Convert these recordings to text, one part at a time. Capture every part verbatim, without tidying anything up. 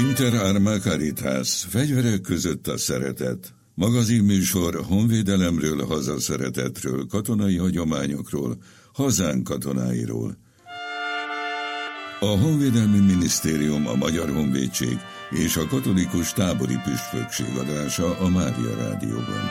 Inter Arma Caritas, fegyverek között a szeretet. Magazinműsor honvédelemről, hazaszeretetről, katonai hagyományokról, hazánk katonáiról. A Honvédelmi Minisztérium, a Magyar Honvédség és a Katolikus Tábori Püspökség adása a Mária Rádióban.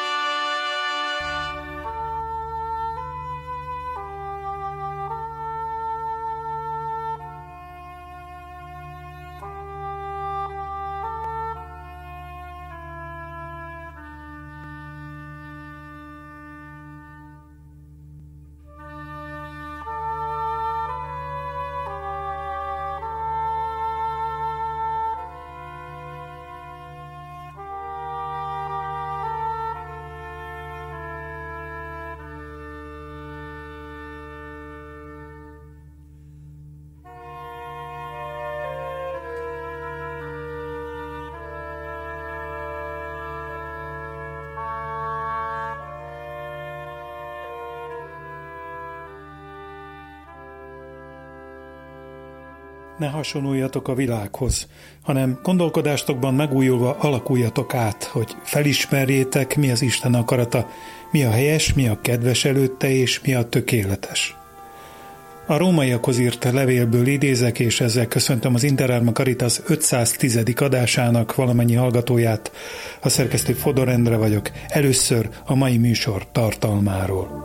Ne hasonuljatok a világhoz, hanem gondolkodástokban megújulva alakuljatok át, hogy felismerjétek, mi az Isten akarata, mi a helyes, mi a kedves előtte, és mi a tökéletes. A rómaiakhoz írt levélből idézek, és ezzel köszöntöm az Inter Arma Caritas ötszáztízedik adásának valamennyi hallgatóját. A szerkesztő Fodor Endre vagyok. Először a mai műsor tartalmáról.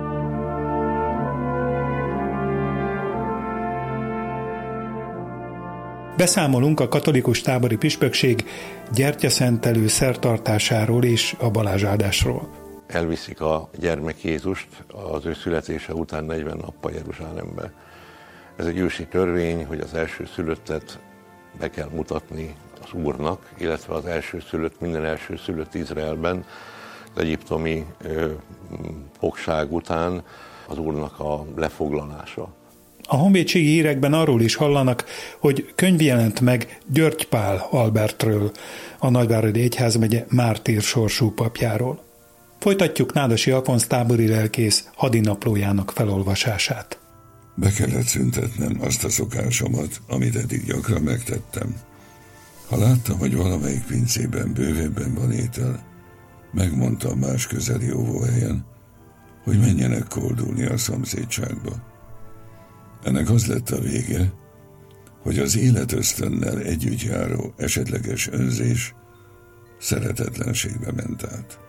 Beszámolunk a Katolikus Tábori Püspökség gyertyaszentelő szertartásáról és a balázsáldásról. Elviszik a gyermek Jézust az ő születése után negyven nappal Jeruzsálembe. Ez egy ősi törvény, hogy az elsőszülöttet be kell mutatni az Úrnak, illetve az elsőszülött, minden elsőszülött Izraelben az egyiptomi ö, fogság után az Úrnak a lefoglalása. A honvédségi hírekben arról is hallanak, hogy könyv jelent meg György Pál Albertről, a Nagyváradi Egyházmegye mártír sorsú papjáról. Folytatjuk Nádasi Alfonz tábori lelkész hadinaplójának felolvasását. Be kellett szüntetnem azt a szokásomat, amit eddig gyakran megtettem. Ha láttam, hogy valamelyik pincében bővebben van étel, megmondtam más közeli óvóhelyen, hogy menjenek koldulni a szomszédságba. Ennek az lett a vége, hogy az életösztönnel együtt járó esetleges önzés szeretetlenségbe ment át.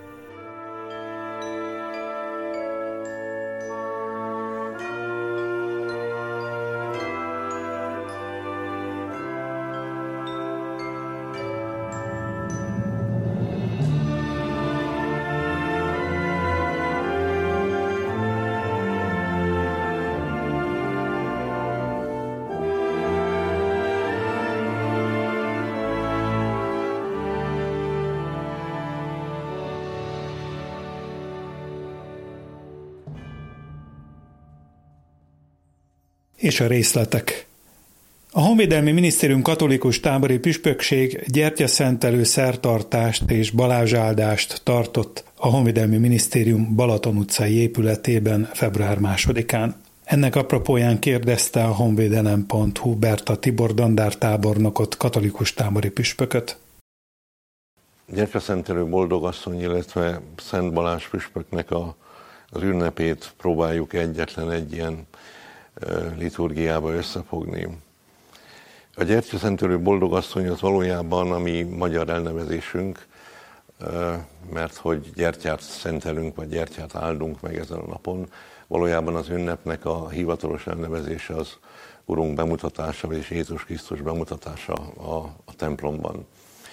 És a részletek. A Honvédelmi Minisztérium Katolikus Tábori Püspökség gyertyaszentelő szertartást és balázsáldást tartott a Honvédelmi Minisztérium Balaton utcai épületében február másodikán. Ennek apropóján kérdezte a honvédelem pont hu Berta Tibor dandártábornokot, katolikus tábori püspököt. Gyertyaszentelő boldogasszony, illetve Szent Balázs püspöknek a, az ünnepét próbáljuk egyetlen egy ilyen liturgiába összefogni. A gyertyaszentelő boldogasszony az valójában a mi magyar elnevezésünk, mert hogy gyertyát szentelünk, vagy gyertyát áldunk meg ezen a napon. Valójában az ünnepnek a hivatalos elnevezése az Urunk bemutatása, és Jézus Krisztus bemutatása a, a templomban.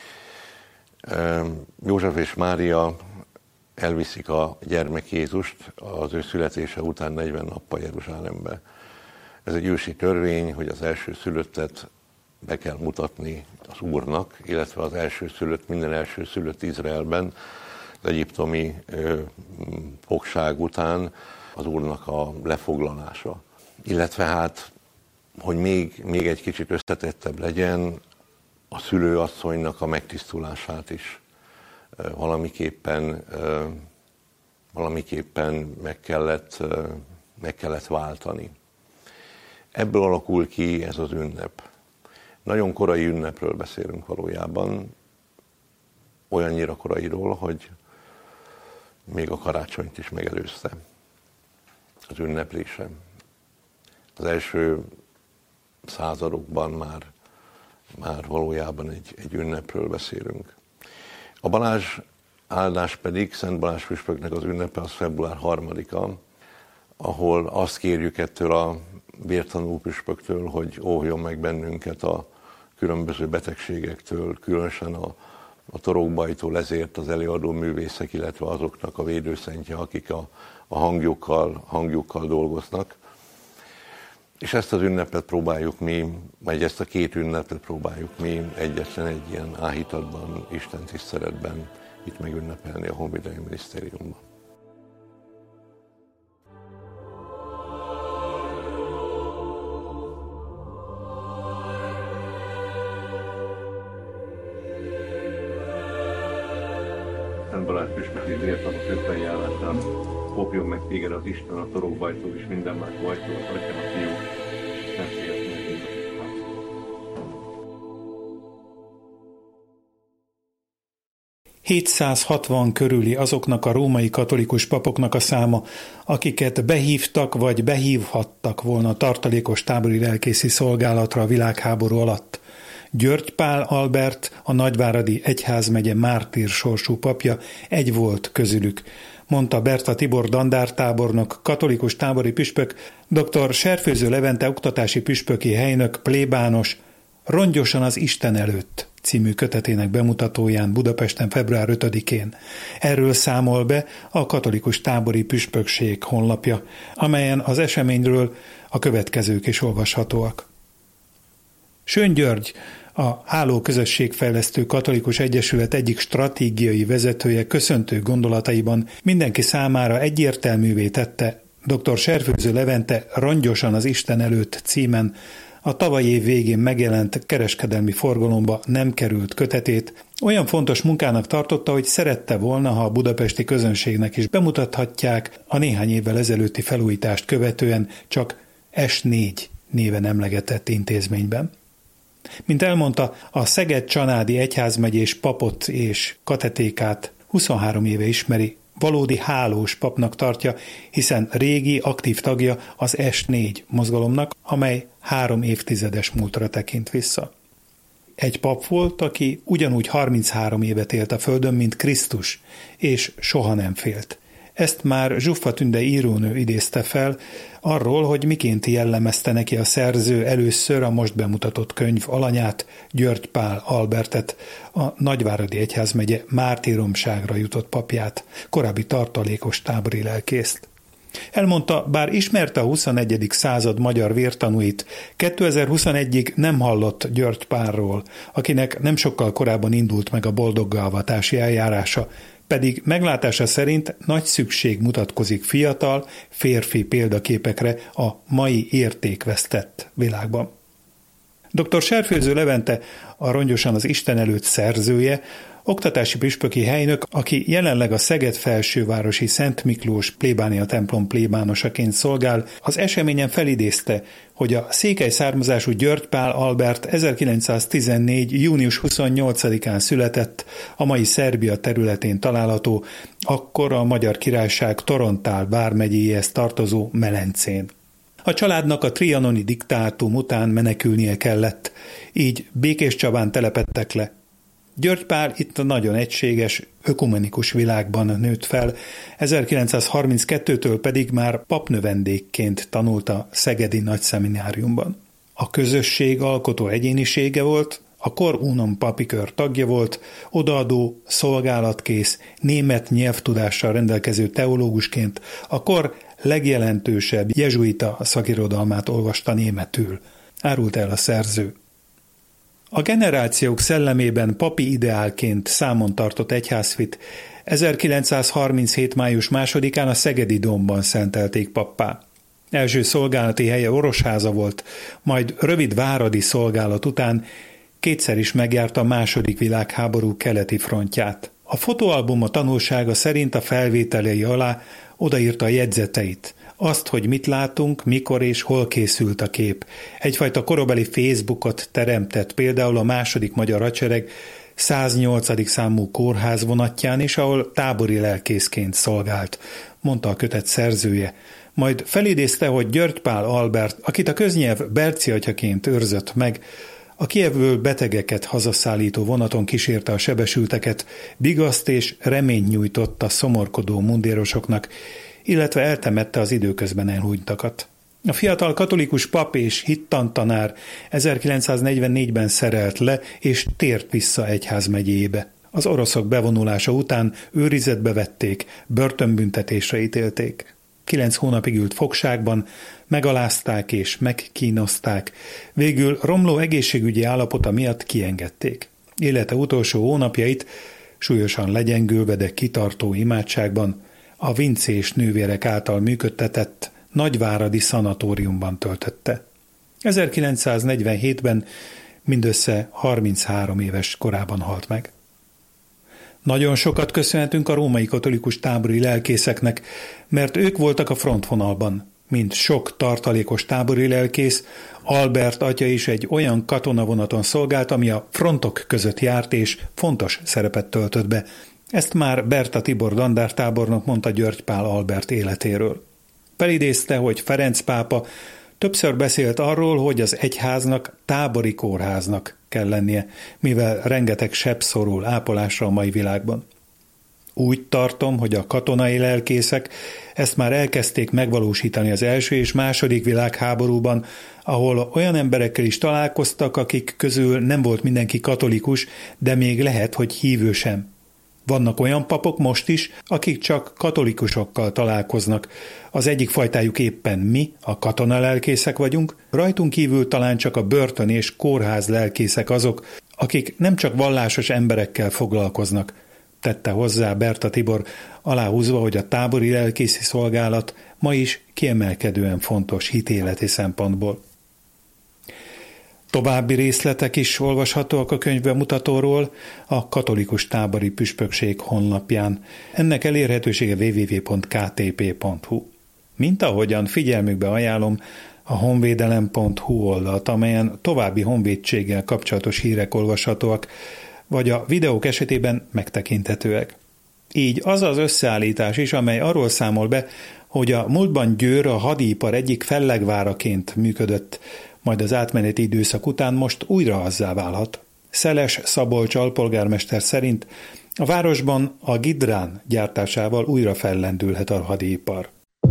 József és Mária elviszik a gyermek Jézust az ő születése után negyven nappal Jeruzsálembe. Ez egy ősi törvény, hogy az elsőszülöttet be kell mutatni az Úrnak, illetve az elsőszülött, minden elsőszülött Izraelben az egyiptomi ö, fogság után az Úrnak a lefoglalása. Illetve hát, hogy még, még egy kicsit összetettebb legyen, a szülőasszonynak a megtisztulását is ö, valamiképpen, ö, valamiképpen meg kellett, ö, meg kellett váltani. Ebből alakul ki ez az ünnep. Nagyon korai ünnepről beszélünk valójában, olyannyira korairól, hogy még a karácsonyt is megelőzte az ünneplése. Az első századokban már, már valójában egy, egy ünnepről beszélünk. A Balázs áldás pedig, Szent Balázs püspöknek az ünnepe az február harmadika, ahol azt kérjük ettől a vértanú püspöktől, hogy óvjon meg bennünket a különböző betegségektől, különösen a, a torokbajtól, ezért az előadó művészek, illetve azoknak a védőszentje, akik a, a hangjukkal, hangjukkal dolgoznak. És ezt az ünnepet próbáljuk mi, vagy ezt a két ünnepet próbáljuk mi egyetlen egy ilyen áhítatban, Isten tiszteletben itt megünnepelni a Honvédelmi Minisztériumban. Szent Balázs püspöki vértanú közbenjárásán óvjon meg téged az Isten a torokbajtól és minden más bajtól, az Atya, a Fiú, Szentlélek nevében. hétszázhatvan körüli azoknak a római katolikus papoknak a száma, akiket behívtak vagy behívhattak volna tartalékos tábori lelkészi szolgálatra a világháború alatt. György Pál Albert, a Nagyváradi Egyházmegye mártír sorsú papja egy volt közülük, mondta Berta Tibor dandártábornok, katolikus tábori püspök, dr. Serfőző Levente oktatási püspöki helynök, plébános, Rongyosan az Isten előtt című kötetének bemutatóján Budapesten február ötödikén. Erről számol be a katolikus tábori püspökség honlapja, amelyen az eseményről a következők is olvashatóak. Sőn György, a Háló Közösségfejlesztő Katolikus Egyesület egyik stratégiai vezetője köszöntő gondolataiban mindenki számára egyértelművé tette dr. Serfőző Levente Rongyosan az Isten előtt címen a tavalyi év végén megjelent kereskedelmi forgalomba nem került kötetét, olyan fontos munkának tartotta, hogy szerette volna, ha a budapesti közönségnek is bemutathatják a néhány évvel ezelőtti felújítást követően csak es négy néven emlegetett intézményben. Mint elmondta, a Szeged-Csanádi Egyházmegyés papot és katetékát huszonhárom éve ismeri, valódi hálós papnak tartja, hiszen régi, aktív tagja az es négy mozgalomnak, amely három évtizedes múltra tekint vissza. Egy pap volt, aki ugyanúgy harminchárom évet élt a földön, mint Krisztus, és soha nem félt. Ezt már Zsuffa Tünde írónő idézte fel arról, hogy miként jellemezte neki a szerző először a most bemutatott könyv alanyát, György Pál Albertet, a Nagyváradi Egyházmegye mártíromságra jutott papját, korábbi tartalékos tábori lelkészt. Elmondta, bár ismerte a huszonegyedik század magyar vértanúit, kétezer-huszonegyig nem hallott György Pálról, akinek nem sokkal korábban indult meg a boldoggaavatási eljárása, pedig meglátása szerint nagy szükség mutatkozik fiatal, férfi példaképekre a mai értékvesztett világban. dr. Serfőző Levente, a Rongyosan az Isten előtt szerzője, oktatási püspöki helynök, aki jelenleg a Szeged felsővárosi Szent Miklós plébánia templom plébánosaként szolgál, az eseményen felidézte, hogy a székely származású György Pál Albert ezerkilencszáztizennégy. június huszonnyolcadikán született, a mai Szerbia területén található, akkor a Magyar Királyság Torontál vármegyéhez tartozó Melencén. A családnak a trianoni diktátum után menekülnie kellett, így Békéscsabán telepedtek le. György Pál itt a nagyon egységes, ökumenikus világban nőtt fel, ezerkilencszázharminckettőtől pedig már papnövendékként tanult a Szegedi Nagyszemináriumban. A közösség alkotó egyénisége volt, a Cor Unum papikör tagja volt, odaadó, szolgálatkész, német nyelvtudással rendelkező teológusként a kor legjelentősebb jezsuita szakirodalmát olvasta németül, árult el a szerző. A generációk szellemében papi ideálként számon tartott egyházfit ezerkilencszázharminchét. május másodikán a Szegedi Dómban szentelték pappá. Első szolgálati helye Orosháza volt, majd rövid váradi szolgálat után kétszer is megjárta a második világháború keleti frontját. A fotóalbum a tanulsága szerint a felvételei alá odaírta a jegyzeteit, Azt, hogy mit látunk, mikor és hol készült a kép. Egyfajta korabeli Facebookot teremtett például a második magyar hadsereg száznyolcadik számú kórház vonatján is, ahol tábori lelkészként szolgált, mondta a kötet szerzője. Majd felidézte, hogy György Pál Albert, akit a köznyelv Berci atyaként őrzött meg, a Kijevből betegeket hazaszállító vonaton kísérte a sebesülteket, vigaszt és reményt nyújtott a szomorkodó mundérosoknak, illetve eltemette az időközben elhunytakat. A fiatal katolikus pap és hittantanár ezerkilencszáznegyvennégyben szerelt le és tért vissza egyházmegyébe. Az oroszok bevonulása után őrizetbe vették, börtönbüntetésre ítélték. Kilenc hónapig ült fogságban, megalázták és megkínozták, végül romló egészségügyi állapota miatt kiengedték. Élete utolsó hónapjait súlyosan legyengülve, de kitartó imádságban a vincés nővérek által működtetett nagyváradi szanatóriumban töltötte. ezerkilencszáznegyvenhétben mindössze harminchárom éves korában halt meg. Nagyon sokat köszönhetünk a római katolikus tábori lelkészeknek, mert ők voltak a frontvonalban. Mint sok tartalékos tábori lelkész, Albert atya is egy olyan katonavonaton szolgált, ami a frontok között járt és fontos szerepet töltött be. Ezt már Berta Tibor dandártábornok mondta György Pál Albert életéről. Felidézte, hogy Ferenc pápa többször beszélt arról, hogy az egyháznak tábori kórháznak kell lennie, mivel rengeteg seb szorul ápolásra a mai világban. Úgy tartom, hogy a katonai lelkészek ezt már elkezdték megvalósítani az első és második világháborúban, ahol olyan emberekkel is találkoztak, akik közül nem volt mindenki katolikus, de még lehet, hogy hívő sem. Vannak olyan papok most is, akik csak katolikusokkal találkoznak. Az egyik fajtájuk éppen mi, a katonalelkészek vagyunk, rajtunk kívül talán csak a börtön és kórház lelkészek azok, akik nem csak vallásos emberekkel foglalkoznak, tette hozzá Berta Tibor, aláhúzva, hogy a tábori lelkészi szolgálat ma is kiemelkedően fontos hitéleti szempontból. További részletek is olvashatóak a könyvbemutatóról a Katolikus Tábori Püspökség honlapján. Ennek elérhetősége double-u double-u double-u pont k t p pont h u. Mint ahogyan figyelmükbe ajánlom a honvédelem pont h u oldalt, amelyen további honvédséggel kapcsolatos hírek olvashatóak, vagy a videók esetében megtekinthetőek. Így az az összeállítás is, amely arról számol be, hogy a múltban Győr a hadipar egyik fellegváraként működött, majd az átmeneti időszak után most újra azzá válhat. Szeles Szabolcs alpolgármester szerint a városban a Gidrán gyártásával újra fellendülhet a hadipar.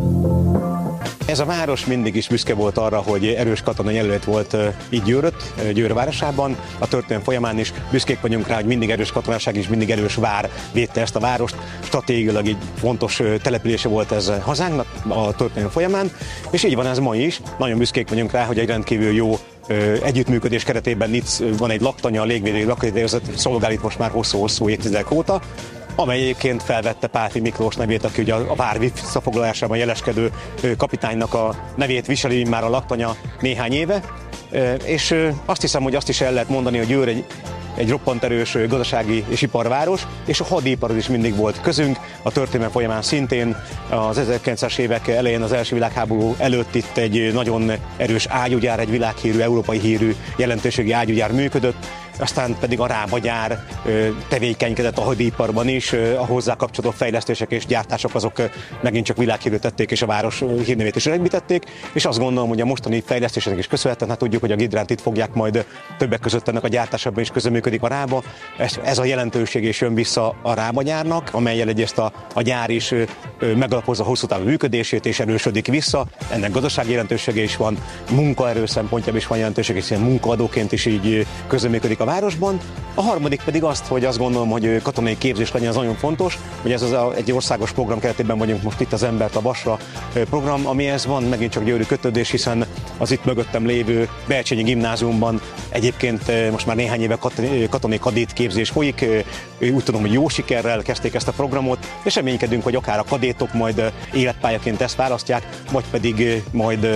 Ez a város mindig is büszke volt arra, hogy erős katonai jelölt volt így Győrött, Győr városában. A történelem folyamán is büszkék vagyunk rá, hogy mindig erős katonaság és mindig erős vár védte ezt a várost. Stratégiailag egy fontos települése volt ez hazánknak a történelem folyamán, és így van ez ma is. Nagyon büszkék vagyunk rá, hogy egy rendkívül jó együttműködés keretében itt van egy laktanya, a légvédelmi lakóintézet szolgál itt most már hosszú-hosszú évtizedek óta, amely egyébként felvette Pálffy Miklós nevét, aki ugye a vár visszafoglalásában jeleskedő kapitánynak a nevét viseli már a laktanya néhány éve, és azt hiszem, hogy azt is el lehet mondani, hogy Győr egy, egy roppant erős gazdasági és iparváros, és a hadiparod is mindig volt közünk, a történelem folyamán szintén az ezerkilencszáz évek elején, az első világháború előtt itt egy nagyon erős ágyúgyár, egy világhírű, európai hírű jelentőségi ágyúgyár működött, aztán pedig a rábagyár tevékenykedett a hadiparban is, a hozzá kapcsolódó fejlesztések és gyártások azok megint csak világhírű tették, és a város hírnevét is megbítették, és azt gondolom, hogy a mostani fejlesztéseknek is köszönhetően, hát tudjuk, hogy a Gidránt itt fogják majd többek között ennek a gyártásában is közreműködik a Rába. Ez, ez a jelentőség is jön vissza a Rábagyárnak, amellyel egy ezt a, a gyár is megalapozza hosszú távú működését és erősödik vissza. Ennek gazdasági jelentősége is van, munkaerő szempontjából is van jelentősége, és ilyen munkaadóként is így közreműködik a városban. A harmadik pedig azt, hogy azt gondolom, hogy katonai képzés legyen, az nagyon fontos, hogy ez az a, egy országos program keretében vagyunk most itt, az Embert a Vasra program, amihez van megint csak győri kötődés, hiszen az itt mögöttem lévő Bercsényi gimnáziumban egyébként most már néhány éve katonai kadét képzés folyik. Úgy tudom, hogy jó sikerrel kezdték ezt a programot, és reménykedünk, hogy akár a kadétok majd életpályaként ezt választják, vagy pedig majd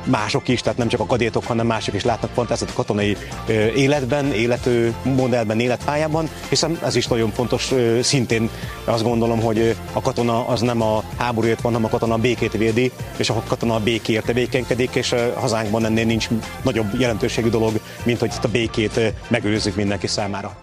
mások is, tehát nem csak a kadétok, hanem mások is látnak fantáziát a katonai életben, életmodellben, életpályában, hiszen ez is nagyon fontos, szintén azt gondolom, hogy a katona az nem a háborúért van, hanem a katona a békét védi, és a katona a békéért tevékenykedik, és hazánkban ennél nincs nagyobb jelentőségű dolog, mint hogy ezt a békét megőrizzük mindenki számára.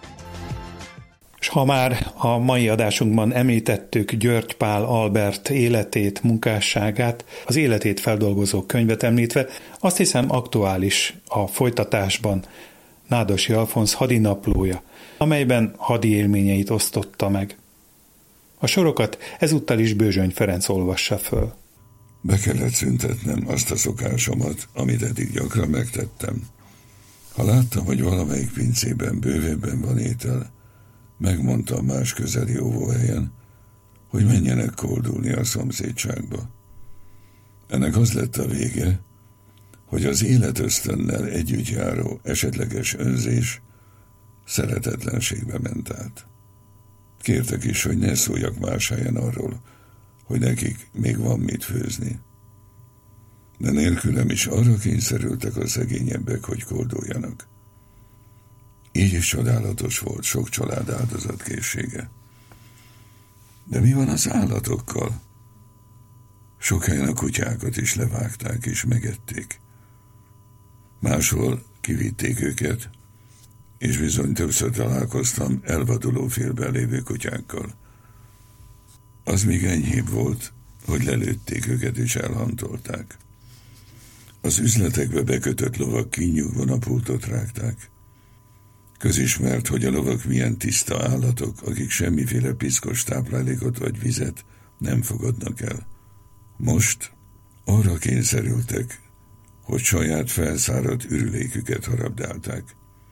És ha már a mai adásunkban említettük György Pál Albert életét, munkásságát, az életét feldolgozó könyvet említve, azt hiszem aktuális a folytatásban Nádosi Alfonz hadinaplója, amelyben hadi élményeit osztotta meg. A sorokat ezúttal is Bőzsöny Ferenc olvassa föl. Be kellett szüntetnem azt a szokásomat, amit eddig gyakran megtettem. Ha láttam, hogy valamelyik pincében bővebben van étel, megmondtam más közeli óvóhelyen, hogy menjenek koldulni a szomszédságba. Ennek az lett a vége, hogy az életösztönnel együtt járó esetleges önzés szeretetlenségbe ment át. Kértek is, hogy ne szóljak más helyen arról, hogy nekik még van mit főzni. De nélkülem is arra kényszerültek a szegényebbek, hogy kolduljanak. Így is csodálatos volt sok család áldozatkészsége. De mi van az állatokkal? Sok helyen a kutyákat is levágták és megették. Máshol kivitték őket, és bizony többször találkoztam elvaduló félben lévő kutyákkal. Az még enyhébb volt, hogy lelőtték őket és elhantolták. Az üzletekbe bekötött lovak kínjukban a pultot rágták. Közismert, hogy a lovak milyen tiszta állatok, akik semmiféle piszkos táplálékot vagy vizet nem fogadnak el. Most arra kényszerültek, hogy saját felszáradt ürüléküket harabdálták.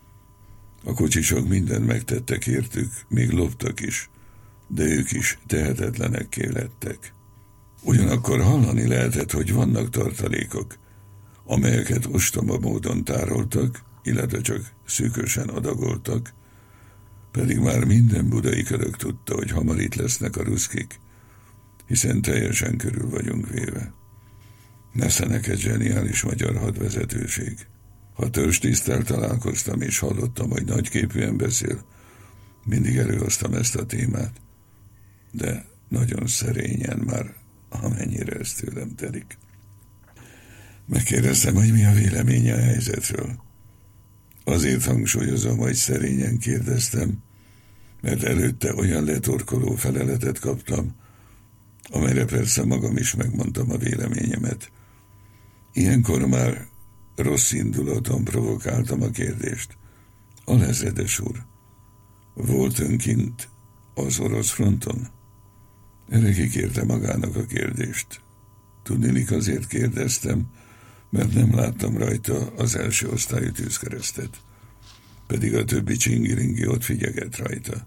A kocsisok mindent megtettek értük, még loptak is, de ők is tehetetlenekké lettek. Ugyanakkor hallani lehetett, hogy vannak tartalékok, amelyeket ostoba módon tároltak, illetve csak szűkösen adagoltak, pedig már minden budai körök tudta, hogy hamar itt lesznek a ruszkik, hiszen teljesen körül vagyunk véve. Nesze neked zseniális magyar hadvezetőség. Ha törstiszttel találkoztam és hallottam, hogy nagyképűen beszél, mindig előhoztam ezt a témát, de nagyon szerényen már, amennyire ez tőlem telik. Megkérdeztem, hogy mi a véleménye a helyzetről. Azért hangsúlyozom, hogy szerényen kérdeztem, mert előtte olyan letorkoló feleletet kaptam, amelyre persze magam is megmondtam a véleményemet. Ilyenkor már rossz indulaton provokáltam a kérdést. Alezredes úr, volt ön kint az orosz fronton? Erre kikérte magának a kérdést. Tudniillik azért kérdeztem, mert nem láttam rajta az első osztályú tűzkeresztet, pedig a többi csingiringi ott figyelget rajta.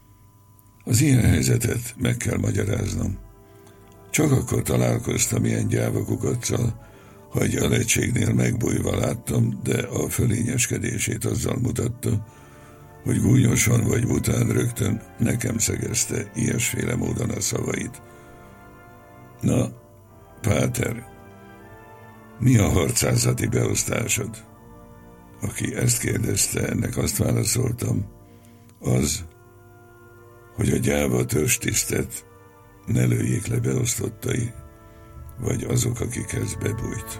Az ilyen helyzetet meg kell magyaráznom. Csak akkor találkoztam ilyen gyávakukaccal, hogy a leegységnél megbújva láttam, de a fölényeskedését azzal mutatta, hogy gúnyosan vagy bután rögtön nekem szegezte ilyesféle módon a szavait. Na, Páter, mi a harcászati beosztásod? Aki ezt kérdezte, ennek azt válaszoltam, az, hogy a gyáva törstisztet ne lőjék le beosztottai, vagy azok, akikhez bebújt.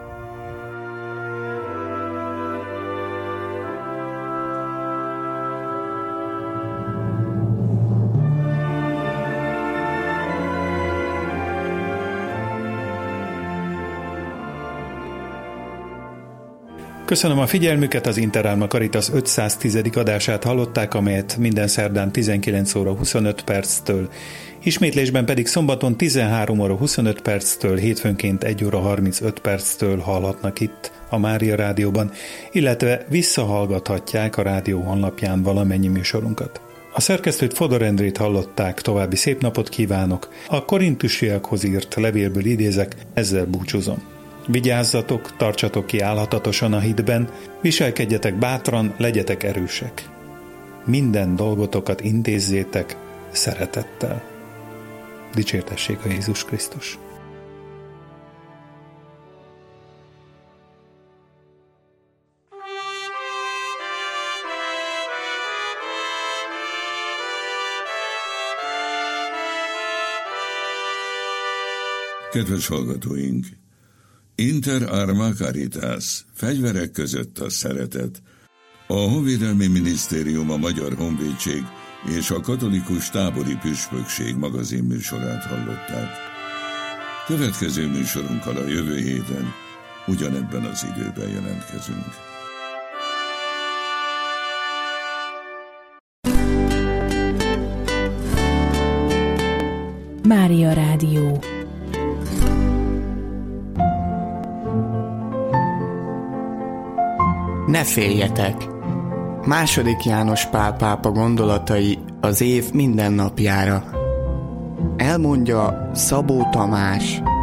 Köszönöm a figyelmüket, az Interalma Caritas ötszáztízedik adását hallották, amelyet minden szerdán tizenkilenc óra huszonöt perctől, ismétlésben pedig szombaton tizenhárom óra huszonöt perctől, hétfőnként egy óra harmincöt perctől hallhatnak itt a Mária Rádióban, illetve visszahallgathatják a rádió honlapján valamennyi műsorunkat. A szerkesztőt Fodor Endrét hallották, további szép napot kívánok, a korintusiakhoz írt levélből idézek, ezzel búcsúzom. Vigyázzatok, tartsatok ki állhatatosan a hitben, viselkedjetek bátran, legyetek erősek. Minden dolgotokat intézzétek szeretettel. Dicsértessék a Jézus Krisztus! Kedves hallgatóink! Inter arma caritas, fegyverek között a szeretet. A Honvédelmi Minisztérium, a Magyar Honvédség és a Katolikus Tábori Püspökség magazin műsorát hallották. Következő műsorunkkal a jövő héten ugyanebben az időben jelentkezünk. Mária Rádió. Ne féljetek! Második János Pál pápa gondolatai az év minden napjára. Elmondja Szabó Tamás.